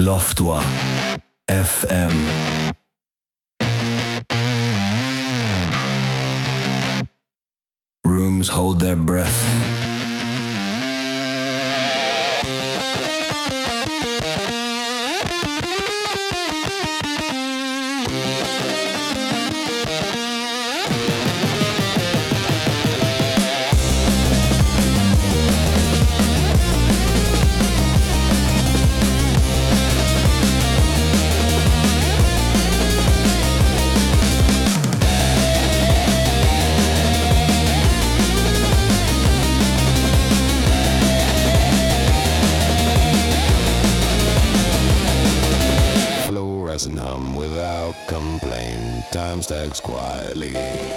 Love2 FM. Rooms hold their breath. And hum without complaint, time stacks quietly.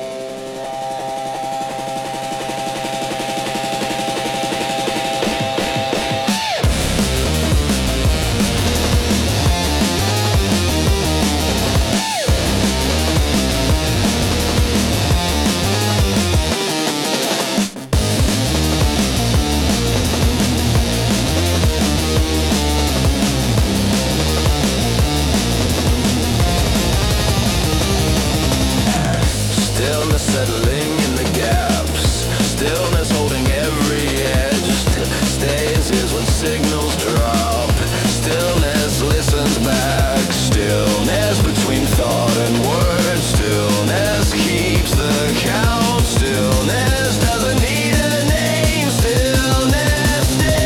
Settling in the gaps, stillness holding every edge. Stays is when signals drop. Stillness listens back. Stillness between thought and word. Stillness keeps the count. Stillness doesn't need a name. Stillness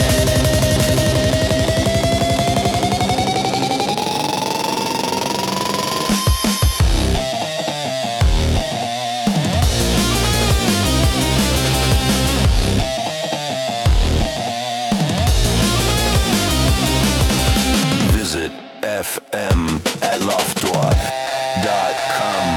FM at Love2.com.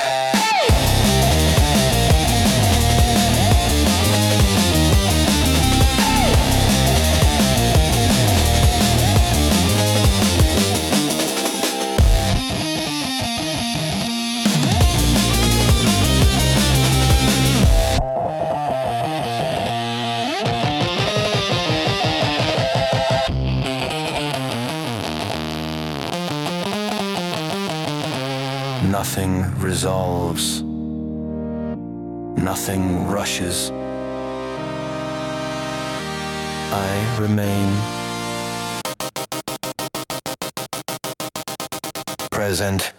Nothing resolves. Nothing rushes. I remain present.